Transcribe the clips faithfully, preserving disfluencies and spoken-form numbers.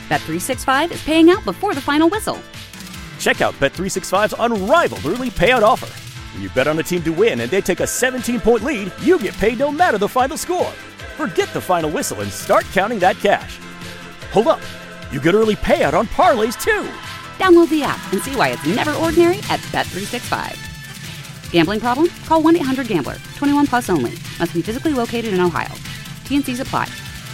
Bet three sixty-five is paying out before the final whistle. Check out Bet three sixty-five's unrivaled early payout offer. When you bet on a team to win and they take a seventeen-point lead, you get paid no matter the final score. Forget the final whistle and start counting that cash. Hold up. You get early payout on parlays, too. Download the app and see why it's never ordinary at Bet three sixty-five. Gambling problem? Call one eight hundred gambler. twenty-one plus only. Must be physically located in Ohio. T N Cs apply.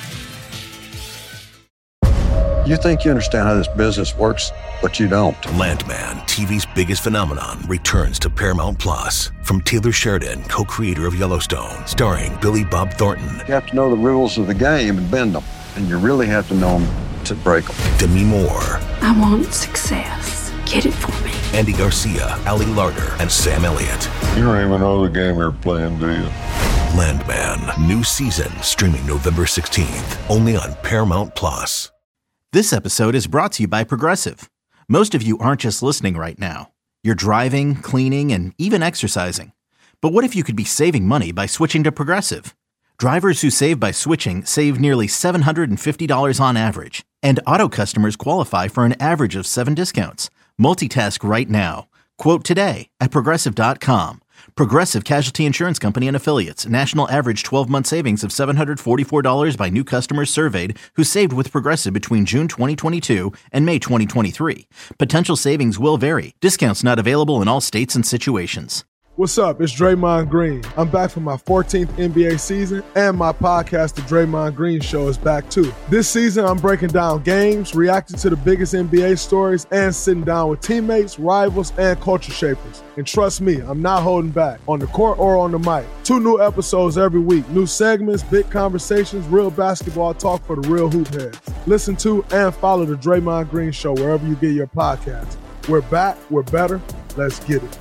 You think you understand how this business works, but you don't. Landman, T V's biggest phenomenon, returns to Paramount Plus. From Taylor Sheridan, co-creator of Yellowstone, starring Billy Bob Thornton. You have to know the rules of the game and bend them, and you really have to know them to break them. Demi Moore. I want success. Get it for me. Andy Garcia, Ali Larter, and Sam Elliott. You don't even know the game you're playing, do you? Landman, new season, streaming November sixteenth, only on Paramount Plus. This episode is brought to you by Progressive. Most of you aren't just listening right now. You're driving, cleaning, and even exercising. But what if you could be saving money by switching to Progressive? Drivers who save by switching save nearly seven hundred fifty dollars on average. And auto customers qualify for an average of seven discounts. Multitask right now. Quote today at Progressive dot com. Progressive Casualty Insurance Company and Affiliates. National average twelve-month savings of seven hundred forty-four dollars by new customers surveyed who saved with Progressive between June twenty twenty-two and May twenty twenty-three. Potential savings will vary. Discounts not available in all states and situations. What's up? It's Draymond Green. I'm back for my fourteenth N B A season, and my podcast, The Draymond Green Show, is back too. This season, I'm breaking down games, reacting to the biggest N B A stories, and sitting down with teammates, rivals, and culture shapers. And trust me, I'm not holding back, on the court or on the mic. Two new episodes every week, new segments, big conversations, real basketball talk for the real hoop heads. Listen to and follow The Draymond Green Show wherever you get your podcasts. We're back, we're better, let's get it.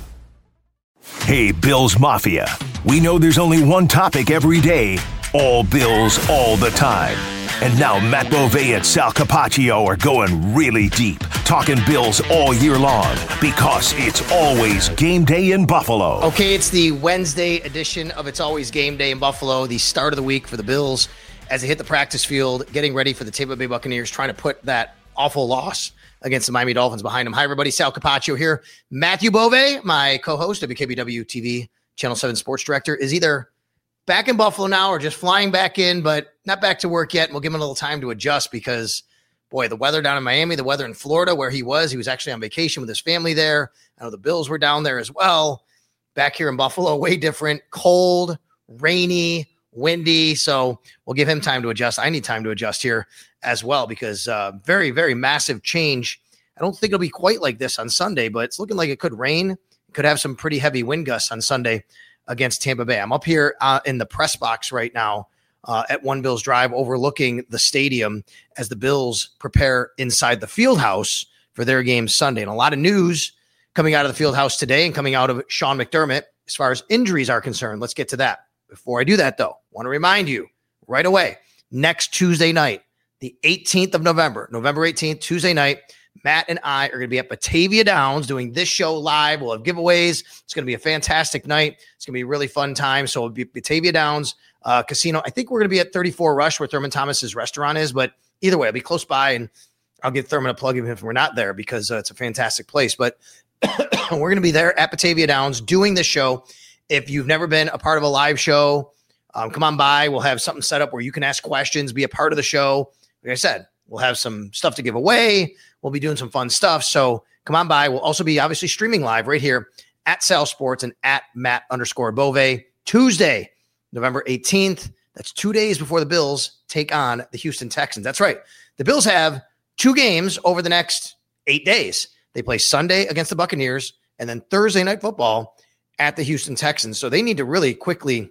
Hey, Bills Mafia. We know there's only one topic every day. All Bills, all the time. And now Matt Bove and Sal Capaccio are going really deep, talking Bills all year long, because it's always game day in Buffalo. Okay, it's the Wednesday edition of It's Always Game Day in Buffalo, the start of the week for the Bills as they hit the practice field, getting ready for the Tampa Bay Buccaneers, trying to put that awful loss against the Miami Dolphins behind them. Hi, everybody. Sal Capaccio here. Matthew Bove, my co-host, W K B W T V, Channel seven sports director, is either back in Buffalo now or just flying back in, but not back to work yet. And we'll give him a little time to adjust because, boy, the weather down in Miami, the weather in Florida where he was, he was actually on vacation with his family there. I know the Bills were down there as well. Back here in Buffalo, way different, cold, rainy, windy. So we'll give him time to adjust. I need time to adjust here as well because uh, very, very massive change. I don't think it'll be quite like this on Sunday, but it's looking like it could rain. It could have some pretty heavy wind gusts on Sunday against Tampa Bay. I'm up here uh, in the press box right now uh, at One Bills Drive overlooking the stadium as the Bills prepare inside the field house for their game Sunday. And a lot of news coming out of the field house today and coming out of Sean McDermott as far as injuries are concerned. Let's get to that. Before I do that, though, I want to remind you right away, next Tuesday night, the eighteenth of November, November eighteenth, Tuesday night, Matt and I are going to be at Batavia Downs doing this show live. We'll have giveaways. It's going to be a fantastic night. It's going to be a really fun time. So it'll be Batavia Downs uh, Casino. I think we're going to be at thirty-four Rush where Thurman Thomas's restaurant is, but either way, I'll be close by and I'll give Thurman a plug even if we're not there because uh, it's a fantastic place. But we're going to be there at Batavia Downs doing this show. If you've never been a part of a live show, um, come on by. We'll have something set up where you can ask questions, be a part of the show. Like I said, we'll have some stuff to give away. We'll be doing some fun stuff. So come on by. We'll also be obviously streaming live right here at Sal Sports and at Matt underscore Bove. Tuesday, November eighteenth. That's two days before the Bills take on the Houston Texans. That's right. The Bills have two games over the next eight days. They play Sunday against the Buccaneers and then Thursday Night Football at the Houston Texans. So they need to really quickly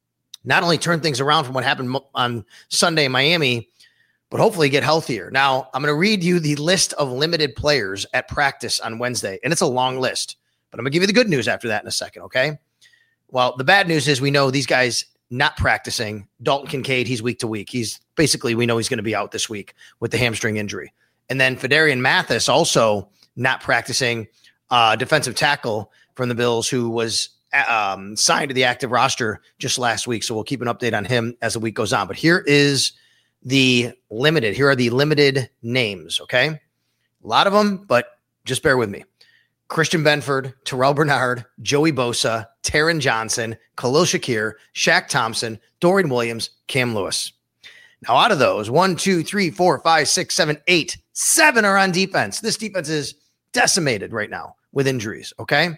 not only turn things around from what happened on Sunday in Miami, but hopefully get healthier. Now, I'm going to read you the list of limited players at practice on Wednesday, and it's a long list, but I'm going to give you the good news after that in a second, okay? Well, the bad news is we know these guys not practicing. Dalton Kincaid, he's week to week. He's basically, we know he's going to be out this week with the hamstring injury. And then Fedarian Mathis also not practicing, uh, defensive tackle from the Bills who was um, signed to the active roster just last week. So we'll keep an update on him as the week goes on. But here is the limited. Here are the limited names, okay? A lot of them, but just bear with me. Christian Benford, Terrell Bernard, Joey Bosa, Taron Johnson, Khalil Shakir, Shaq Thompson, Dorian Williams, Cam Lewis. Now, out of those, one, two, three, four, five, six, seven, eight, seven are on defense. This defense is decimated right now with injuries, okay?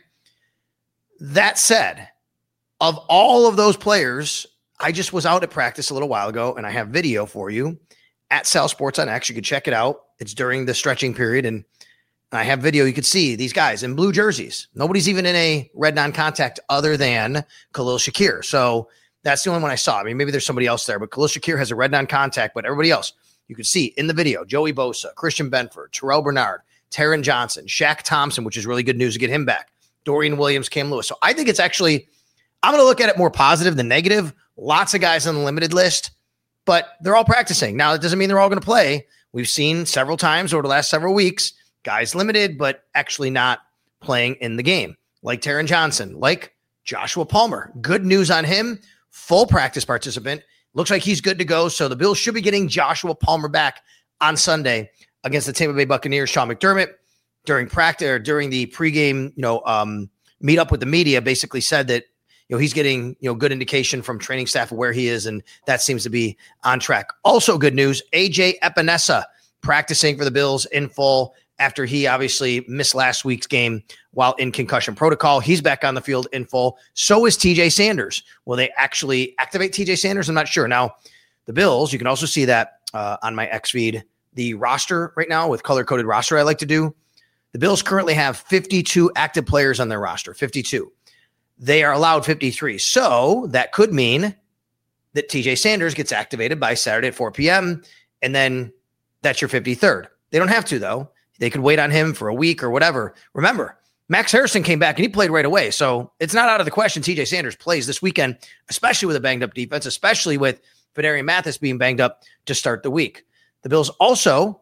That said, of all of those players, I just was out at practice a little while ago, and I have video for you at Sal Sports on X. You can check it out. It's during the stretching period, and I have video. You could see these guys in blue jerseys. Nobody's even in a red non-contact other than Khalil Shakir. So that's the only one I saw. I mean, maybe there's somebody else there, but Khalil Shakir has a red non-contact, but everybody else, you could see in the video, Joey Bosa, Christian Benford, Terrell Bernard, Taron Johnson, Shaq Thompson, which is really good news to get him back, Dorian Williams, Cam Lewis. So I think it's actually, I'm going to look at it more positive than negative. Lots of guys on the limited list, but they're all practicing. Now, it doesn't mean they're all going to play. We've seen several times over the last several weeks, guys limited, but actually not playing in the game, like Taron Johnson, like Joshua Palmer. Good news on him, full practice participant. Looks like he's good to go. So the Bills should be getting Joshua Palmer back on Sunday against the Tampa Bay Buccaneers. Sean McDermott, during practice or during the pregame, you know, um, meet up with the media, basically said that, you know, he's getting, you know, good indication from training staff of where he is, and that seems to be on track. Also good news, A J Epinesa practicing for the Bills in full after he obviously missed last week's game while in concussion protocol. He's back on the field in full. So is T J Sanders. Will they actually activate T J Sanders? I'm not sure. Now, the Bills, you can also see that uh, on my X feed, the roster right now with color-coded roster I like to do. The Bills currently have fifty-two active players on their roster, fifty-two. They are allowed fifty-three. So that could mean that T J Sanders gets activated by Saturday at four p.m., and then that's your fifty-third. They don't have to, though. They could wait on him for a week or whatever. Remember, Max Harrison came back and he played right away. So it's not out of the question T J Sanders plays this weekend, especially with a banged-up defense, especially with Phidarian Mathis being banged up to start the week. The Bills also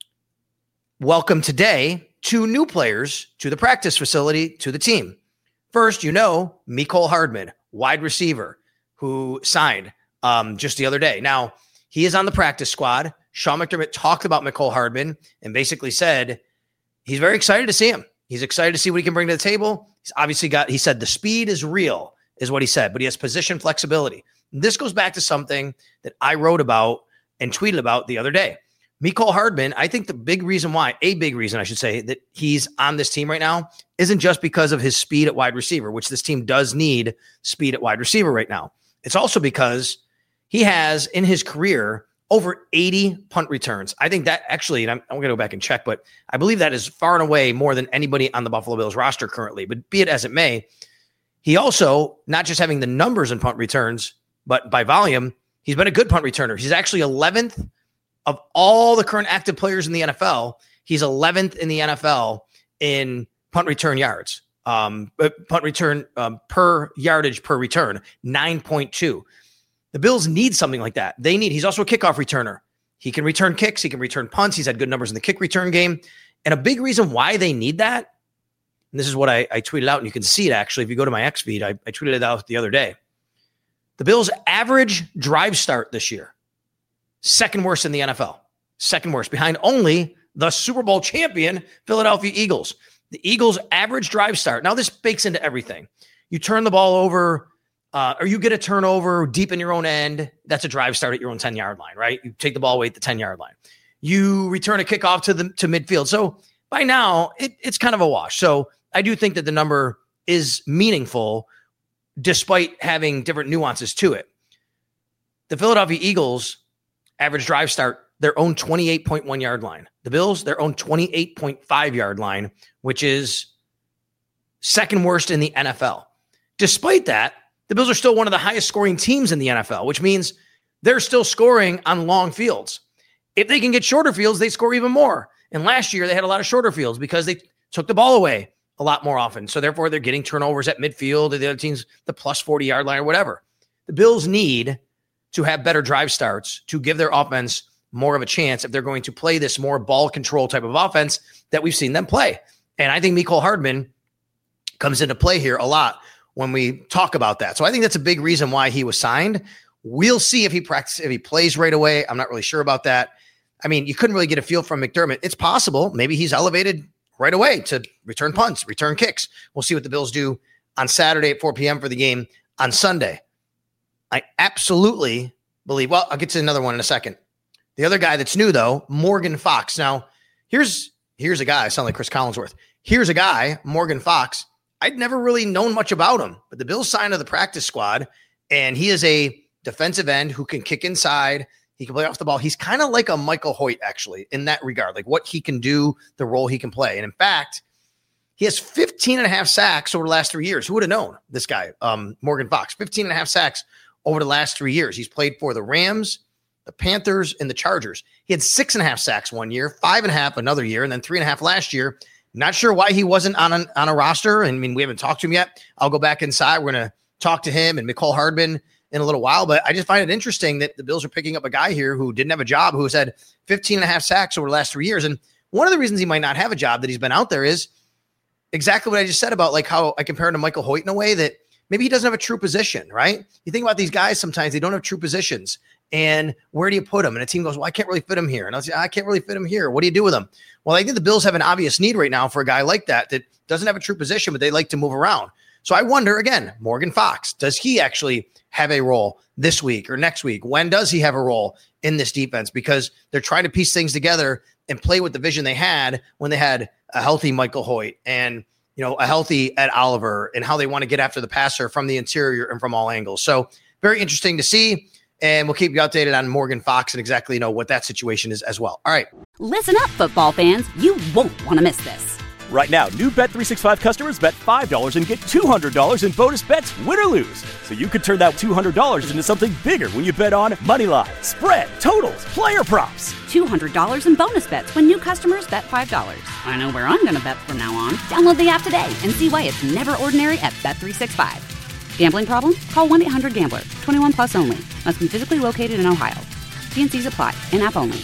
welcome today two new players to the practice facility, to the team. First, you know, Mecole Hardman, wide receiver, who signed um, just the other day. Now, he is on the practice squad. Sean McDermott talked about Mecole Hardman and basically said he's very excited to see him. He's excited to see what he can bring to the table. He's obviously got, he said the speed is real, is what he said, but he has position flexibility. And this goes back to something that I wrote about and tweeted about the other day. Mecole Hardman, I think the big reason why, a big reason I should say, that he's on this team right now isn't just because of his speed at wide receiver, which this team does need speed at wide receiver right now. It's also because he has, in his career, over eighty punt returns. I think that actually, and I'm, I'm going to go back and check, but I believe that is far and away more than anybody on the Buffalo Bills roster currently. But be it as it may, he also, not just having the numbers in punt returns, but by volume, he's been a good punt returner. He's actually eleventh of all the current active players in the N F L. He's eleventh in the N F L in punt return yards, um, punt return um, per yardage per return, nine point two. The Bills need something like that. They need, he's also a kickoff returner. He can return kicks. He can return punts. He's had good numbers in the kick return game. And a big reason why they need that, and this is what I, I tweeted out, and you can see it actually if you go to my X feed. I, I tweeted it out the other day. The Bills' average drive start this year, second worst in the N F L. Second worst, behind only the Super Bowl champion Philadelphia Eagles. The Eagles' average drive start. Now, this bakes into everything. You turn the ball over, uh, or you get a turnover deep in your own end. That's a drive start at your own ten-yard line, right? You take the ball away at the ten-yard line. You return a kickoff to the to midfield. So by now, it, it's kind of a wash. So I do think that the number is meaningful despite having different nuances to it. The Philadelphia Eagles average drive start their own twenty-eight point one yard line. The Bills, their own twenty-eight point five yard line, which is second worst in the N F L. Despite that, the Bills are still one of the highest scoring teams in the N F L, which means they're still scoring on long fields. If they can get shorter fields, they score even more. And last year they had a lot of shorter fields because they took the ball away a lot more often. So therefore they're getting turnovers at midfield or the other team's the plus forty yard line or whatever. The Bills need to have better drive starts to give their offense more of a chance if they're going to play this more ball control type of offense that we've seen them play. And I think Mecole Hardman comes into play here a lot when we talk about that. So I think that's a big reason why he was signed. We'll see if he practices, if he plays right away. I'm not really sure about that. I mean, you couldn't really get a feel from McDermott. It's possible. Maybe he's elevated right away to return punts, return kicks. We'll see what the Bills do on Saturday at four p.m. for the game on Sunday. I absolutely believe, well, I'll get to another one in a second. The other guy that's new, though, Morgan Fox. Now, here's here's a guy, I sound like Chris Collinsworth. Here's a guy, Morgan Fox. I'd never really known much about him, but the Bills signed to the practice squad, and he is a defensive end who can kick inside. He can play off the ball. He's kind of like a Michael Hoyt, actually, in that regard, like what he can do, the role he can play. And in fact, he has fifteen and a half sacks over the last three years. Who would have known this guy, um, Morgan Fox, fifteen and a half sacks over the last three years. He's played for the Rams, the Panthers, and the Chargers. He had six and a half sacks one year, five and a half another year, and then three and a half last year. Not sure why he wasn't on, an, on a roster. I mean, we haven't talked to him yet. I'll go back inside. We're going to talk to him and Mecole Hardman in a little while, but I just find it interesting that the Bills are picking up a guy here who didn't have a job, who's had fifteen and a half sacks over the last three years. And one of the reasons he might not have a job that he's been out there is exactly what I just said about like how I compare him to Michael Hoyt in a way that maybe he doesn't have a true position, right? You think about these guys, sometimes they don't have true positions. And where do you put him? And a team goes, well, I can't really fit him here. And I'll say, I can't really fit him here. What do you do with him? Well, I think the Bills have an obvious need right now for a guy like that, that doesn't have a true position, but they like to move around. So I wonder, again, Morgan Fox, does he actually have a role this week or next week? When does he have a role in this defense? Because they're trying to piece things together and play with the vision they had when they had a healthy Michael Hoyt and, you know, a healthy Ed Oliver, and how they want to get after the passer from the interior and from all angles. So very interesting to see. And we'll keep you updated on Morgan Fox and exactly know what that situation is as well. All right. Listen up, football fans. You won't want to miss this. Right now, new Bet three sixty-five customers bet five dollars and get two hundred dollars in bonus bets, win or lose. So you could turn that two hundred dollars into something bigger when you bet on money line, spread, totals, player props. two hundred dollars in bonus bets when new customers bet five dollars. I know where I'm going to bet from now on. Download the app today and see why it's never ordinary at Bet three sixty-five. Gambling problem? Call one eight hundred gambler. twenty-one plus only. Must be physically located in Ohio. T N Cs apply. In-app only.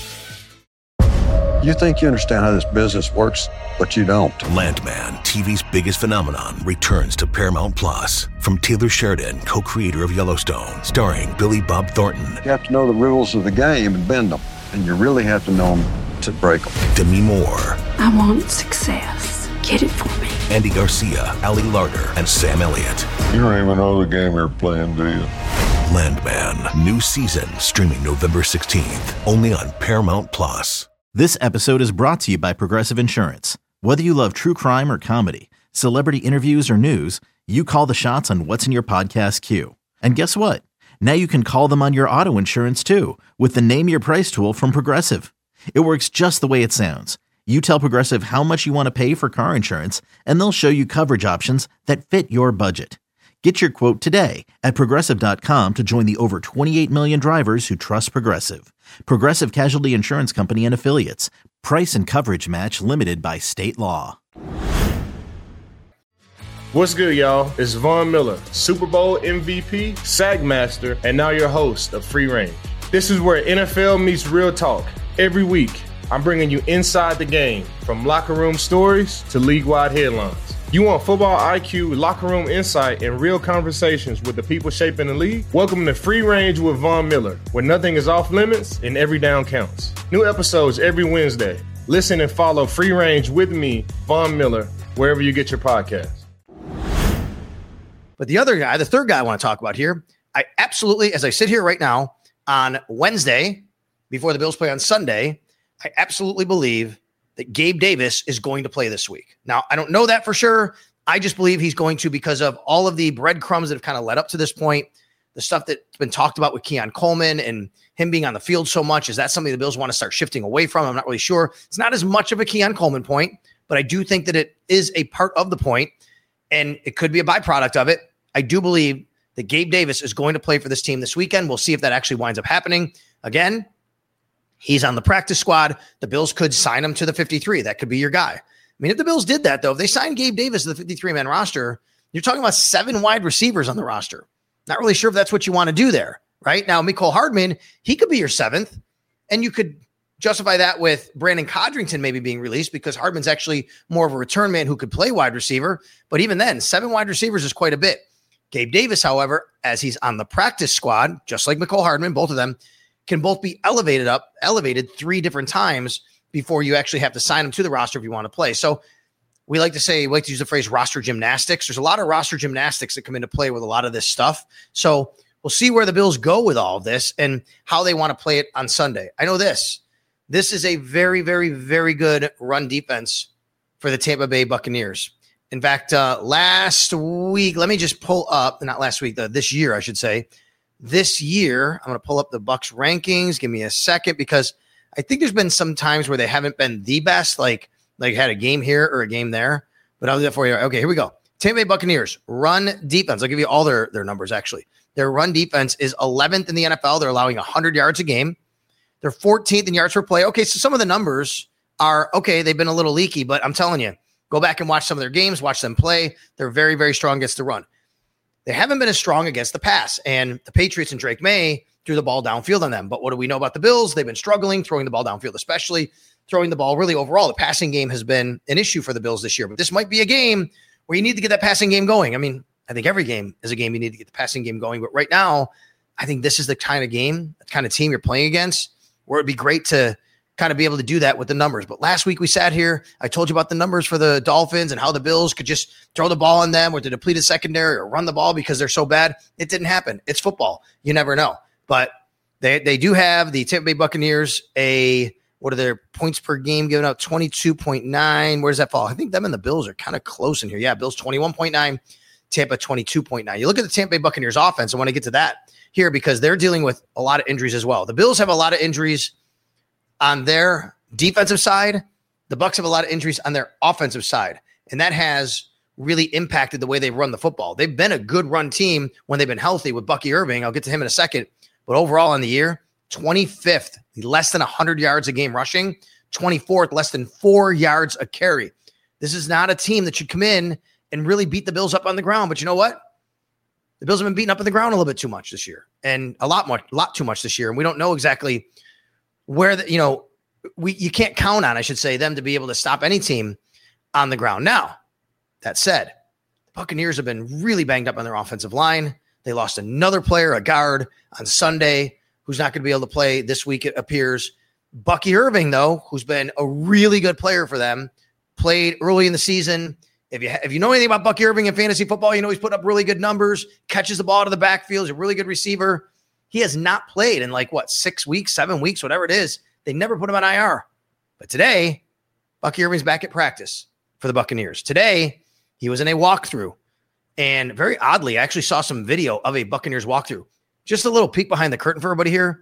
You think you understand how this business works, but you don't. Landman, T V's biggest phenomenon, returns to Paramount Plus. From Taylor Sheridan, co-creator of Yellowstone, starring Billy Bob Thornton. You have to know the rules of the game and bend them, and you really have to know them to break them. Demi Moore. I want success. Get it for me. Andy Garcia, Ali Larter, and Sam Elliott. You don't even know the game you're playing, do you? Landman, new season, streaming November sixteenth, only on Paramount Plus. This episode is brought to you by Progressive Insurance. Whether you love true crime or comedy, celebrity interviews or news, you call the shots on what's in your podcast queue. And guess what? Now you can call them on your auto insurance too, with the Name Your Price tool from Progressive. It works just the way it sounds. You tell Progressive how much you want to pay for car insurance, and they'll show you coverage options that fit your budget. Get your quote today at Progressive dot com to join the over twenty-eight million drivers who trust Progressive. Progressive Casualty Insurance Company and Affiliates. Price and coverage match limited by state law. What's good, y'all? It's Von Miller, Super Bowl M V P, SAG Master, and now your host of Free Range. This is where N F L meets real talk. Every week, I'm bringing you inside the game, from locker room stories to league-wide headlines. You want football I Q, locker room insight, and real conversations with the people shaping the league? Welcome to Free Range with Von Miller, where nothing is off limits and every down counts. New episodes every Wednesday. Listen and follow Free Range with me, Von Miller, wherever you get your podcasts. But the other guy, the third guy I want to talk about here, I absolutely, as I sit here right now on Wednesday, before the Bills play on Sunday, I absolutely believe that Gabe Davis is going to play this week. Now, I don't know that for sure. I just believe he's going to because of all of the breadcrumbs that have kind of led up to this point, the stuff that's been talked about with Keon Coleman and him being on the field so much. Is that something the Bills want to start shifting away from? I'm not really sure. It's not as much of a Keon Coleman point, but I do think that it is a part of the point, and it could be a byproduct of it. I do believe that Gabe Davis is going to play for this team this weekend. We'll see if that actually winds up happening. Again, he's on the practice squad. The Bills could sign him to the fifty-three. That could be your guy. I mean, if the Bills did that, though, if they signed Gabe Davis to the fifty-three man roster, you're talking about seven wide receivers on the roster. Not really sure if that's what you want to do there, right? Now, Mecole Hardman, he could be your seventh, and you could justify that with Brandon Codrington maybe being released because Hardman's actually more of a return man who could play wide receiver. But even then, seven wide receivers is quite a bit. Gabe Davis, however, as he's on the practice squad, just like Mecole Hardman, both of them can both be elevated up, elevated three different times before you actually have to sign them to the roster if you want to play. So we like to say, we like to use the phrase roster gymnastics. There's a lot of roster gymnastics that come into play with a lot of this stuff. So we'll see where the Bills go with all of this and how they want to play it on Sunday. I know this. This is a very, very, very good run defense for the Tampa Bay Buccaneers. In fact, uh, last week, let me just pull up, not last week, the, this year, I should say. This year, I'm going to pull up the Bucs rankings. Give me a second, because I think there's been some times where they haven't been the best, like like had a game here or a game there. But I'll do that for you. Okay, here we go. Tampa Bay Buccaneers run defense. I'll give you all their, their numbers, actually. Their run defense is eleventh in the N F L. They're allowing one hundred yards a game. They're fourteenth in yards per play. Okay, so some of the numbers are, okay, they've been a little leaky, but I'm telling you, go back and watch some of their games, watch them play. They're very, very strong against the run. They haven't been as strong against the pass, and the Patriots and Drake May threw the ball downfield on them. But what do we know about the Bills? They've been struggling throwing the ball downfield, especially throwing the ball really overall. The passing game has been an issue for the Bills this year, but this might be a game where you need to get that passing game going. I mean, I think every game is a game you need to get the passing game going, but right now, I think this is the kind of game, the kind of team you're playing against, where it'd be great to kind of be able to do that with the numbers. But last week we sat here, I told you about the numbers for the Dolphins and how the Bills could just throw the ball on them with the depleted secondary or run the ball because they're so bad. It didn't happen. It's football. You never know. But they they do have the Tampa Bay Buccaneers a, what are their points per game given out? twenty-two point nine. Where does that fall? I think them and the Bills are kind of close in here. Yeah, Bills twenty-one point nine, Tampa twenty-two point nine. You look at the Tampa Bay Buccaneers offense. I want to get to that here because they're dealing with a lot of injuries as well. The Bills have a lot of injuries on their defensive side. The Bucs have a lot of injuries on their offensive side, and that has really impacted the way they run the football. They've been a good run team when they've been healthy with Bucky Irving. I'll get to him in a second, but overall on the year, twenty-fifth, less than one hundred yards a game rushing, twenty-fourth, less than four yards a carry. This is not a team that should come in and really beat the Bills up on the ground, but you know what? The Bills have been beaten up on the ground a little bit too much this year, and a lot more, a lot too much this year, and we don't know exactly where the, you know, we you can't count on, I should say, them to be able to stop any team on the ground. Now, that said, the Buccaneers have been really banged up on their offensive line. They lost another player, a guard, on Sunday, who's not going to be able to play this week, it appears. Bucky Irving, though, who's been a really good player for them, played early in the season. If you if you know anything about Bucky Irving in fantasy football, you know he's put up really good numbers, catches the ball out of the backfield, he's a really good receiver. He has not played in like, what, six weeks, seven weeks, whatever it is. They never put him on I R. But today, Bucky Irving's back at practice for the Buccaneers. Today, he was in a walkthrough. And very oddly, I actually saw some video of a Buccaneers walkthrough. Just a little peek behind the curtain for everybody here.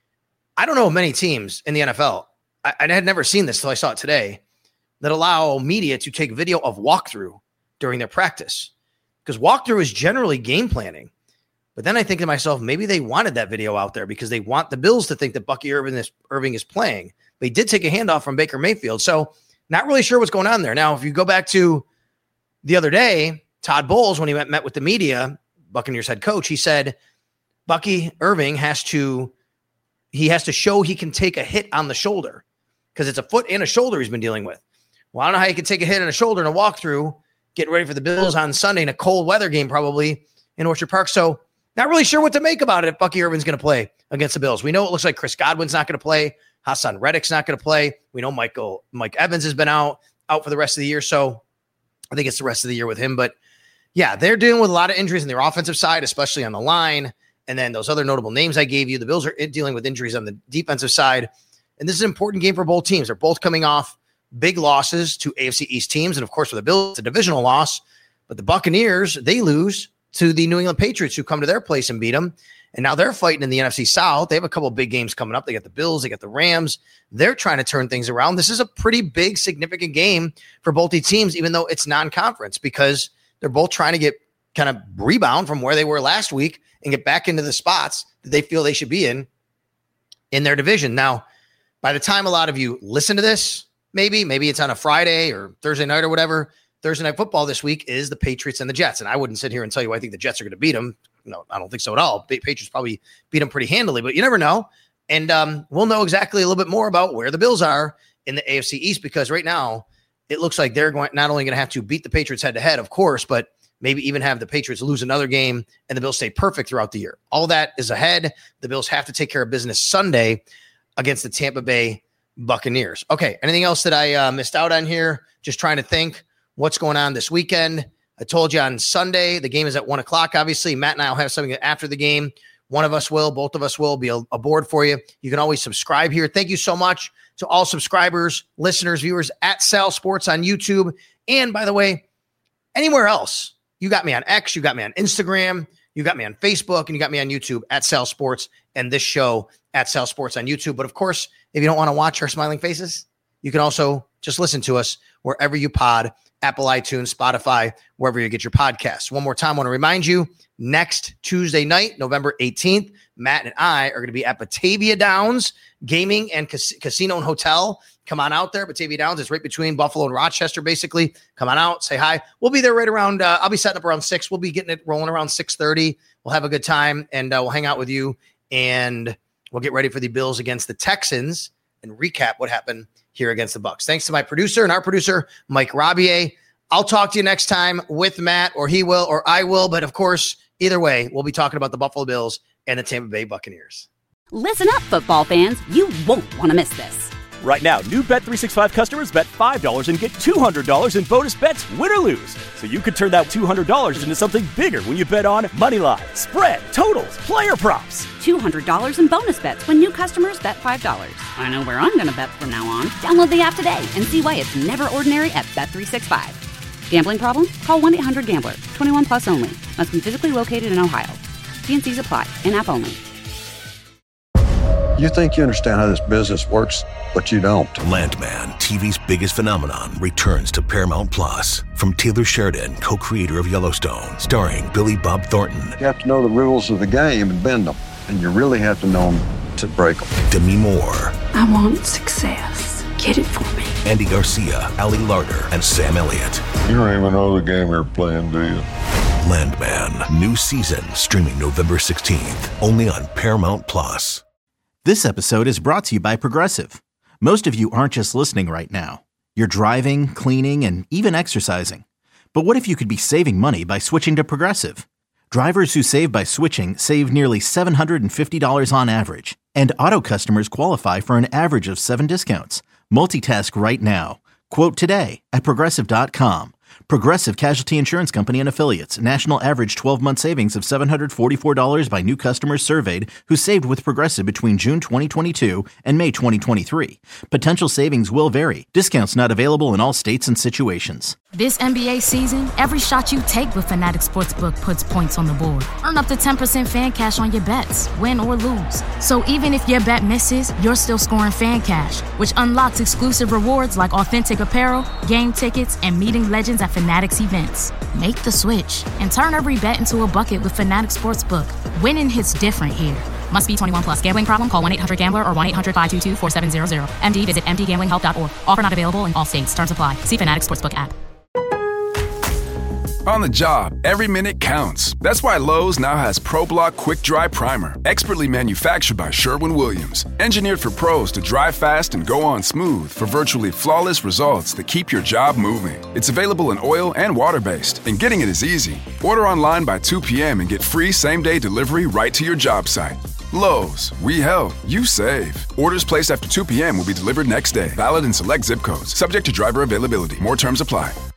I don't know of many teams in the N F L, I, I had never seen this until I saw it today, that allow media to take video of walkthrough during their practice. Because walkthrough is generally game planning. But then I think to myself, maybe they wanted that video out there because they want the Bills to think that Bucky Irving is, Irving is playing. They did take a handoff from Baker Mayfield. So not really sure what's going on there. Now, if you go back to the other day, Todd Bowles, when he went, met with the media, Buccaneers head coach, he said, Bucky Irving has to, he has to show he can take a hit on the shoulder because it's a foot and a shoulder he's been dealing with. Well, I don't know how you can take a hit on a shoulder in a walkthrough, getting ready for the Bills on Sunday in a cold weather game, probably in Orchard Park. So not really sure what to make about it if Bucky Irving's going to play against the Bills. We know it looks like Chris Godwin's not going to play. Hassan Reddick's not going to play. We know Michael Mike Evans has been out, out for the rest of the year. So I think it's the rest of the year with him. But yeah, they're dealing with a lot of injuries on their offensive side, especially on the line. And then those other notable names I gave you, the Bills are dealing with injuries on the defensive side. And this is an important game for both teams. They're both coming off big losses to A F C East teams. And of course, for the Bills, it's a divisional loss. But the Buccaneers, they lose to the New England Patriots, who come to their place and beat them. And now they're fighting in the N F C South. They have a couple of big games coming up. They got the Bills, they got the Rams. They're trying to turn things around. This is a pretty big, significant game for both these teams, even though it's non-conference, because they're both trying to get kind of rebound from where they were last week and get back into the spots that they feel they should be in in their division. Now, by the time a lot of you listen to this, maybe, maybe it's on a Friday or Thursday night or whatever, Thursday Night Football this week is the Patriots and the Jets. And I wouldn't sit here and tell you I think the Jets are going to beat them. No, I don't think so at all. The Patriots probably beat them pretty handily, but you never know. And um, we'll know exactly a little bit more about where the Bills are in the A F C East, because right now it looks like they're going not only going to have to beat the Patriots head to head, of course, but maybe even have the Patriots lose another game and the Bills stay perfect throughout the year. All that is ahead. The Bills have to take care of business Sunday against the Tampa Bay Buccaneers. Okay, anything else that I uh, missed out on here? Just trying to think what's going on this weekend. I told you on Sunday, the game is at one o'clock, obviously. Matt and I will have something after the game. One of us will, both of us will be aboard for you. You can always subscribe here. Thank you so much to all subscribers, listeners, viewers at Sal Sports on YouTube. And by the way, anywhere else, you got me on X, you got me on Instagram, you got me on Facebook, and you got me on YouTube at Sal Sports, and this show at Sal Sports on YouTube. But of course, if you don't want to watch our smiling faces, you can also just listen to us wherever you pod, Apple, iTunes, Spotify, wherever you get your podcasts. One more time, I want to remind you, next Tuesday night, November eighteenth, Matt and I are going to be at Batavia Downs Gaming and Cas- Casino and Hotel. Come on out there. Batavia Downs is right between Buffalo and Rochester, basically. Come on out, say hi. We'll be there right around, uh, I'll be setting up around six. We'll be getting it rolling around six thirty. We'll have a good time, and uh, we'll hang out with you, and we'll get ready for the Bills against the Texans and recap what happened here against the Bucs. Thanks to my producer and our producer, Mike Rabier. I'll talk to you next time with Matt, or he will, or I will. But of course, either way, we'll be talking about the Buffalo Bills and the Tampa Bay Buccaneers. Listen up, football fans. You won't want to miss this. Right now, new Bet three sixty-five customers bet five dollars and get two hundred dollars in bonus bets, win or lose. So you could turn that two hundred dollars into something bigger when you bet on money line, spread, totals, player props. two hundred dollars in bonus bets when new customers bet five dollars. I know where I'm going to bet from now on. Download the app today and see why it's never ordinary at Bet three sixty-five. Gambling problem? Call one eight hundred gambler. twenty-one plus only. Must be physically located in Ohio. T and C's apply. In-app only. You think you understand how this business works, but you don't. Landman, T V's biggest phenomenon, returns to Paramount Plus. From Taylor Sheridan, co-creator of Yellowstone, starring Billy Bob Thornton. You have to know the rules of the game and bend them, and you really have to know them to break them. Demi Moore. I want success. Get it for me. Andy Garcia, Ali Larder, and Sam Elliott. You don't even know the game you're playing, do you? Landman, new season, streaming November sixteenth, only on Paramount Plus. This episode is brought to you by Progressive. Most of you aren't just listening right now. You're driving, cleaning, and even exercising. But what if you could be saving money by switching to Progressive? Drivers who save by switching save nearly seven hundred fifty dollars on average. And auto customers qualify for an average of seven discounts. Multitask right now. Quote today at Progressive dot com. Progressive Casualty Insurance Company and Affiliates. National average twelve-month savings of seven hundred forty-four dollars by new customers surveyed who saved with Progressive between June twenty twenty-two and May twenty twenty-three. Potential savings will vary. Discounts not available in all states and situations. This N B A season, every shot you take with Fanatics Sportsbook puts points on the board. Earn up to ten percent fan cash on your bets, win or lose. So even if your bet misses, you're still scoring fan cash, which unlocks exclusive rewards like authentic apparel, game tickets, and meeting legends at Fanatics events. Make the switch and turn every bet into a bucket with Fanatics Sportsbook. Winning hits different here. Must be twenty-one plus. Gambling problem? Call one eight hundred gambler or one eight hundred five two two four seven zero zero. M D visit m d gambling help dot org. Offer not available in all states. Terms apply. See Fanatics Sportsbook app. On the job, every minute counts. That's why Lowe's now has ProBlock Quick Dry Primer, expertly manufactured by Sherwin-Williams. Engineered for pros to dry fast and go on smooth for virtually flawless results that keep your job moving. It's available in oil and water-based, and getting it is easy. Order online by two p.m. and get free same-day delivery right to your job site. Lowe's, we help, you save. Orders placed after two p.m. will be delivered next day. Valid in select zip codes. Subject to driver availability. More terms apply.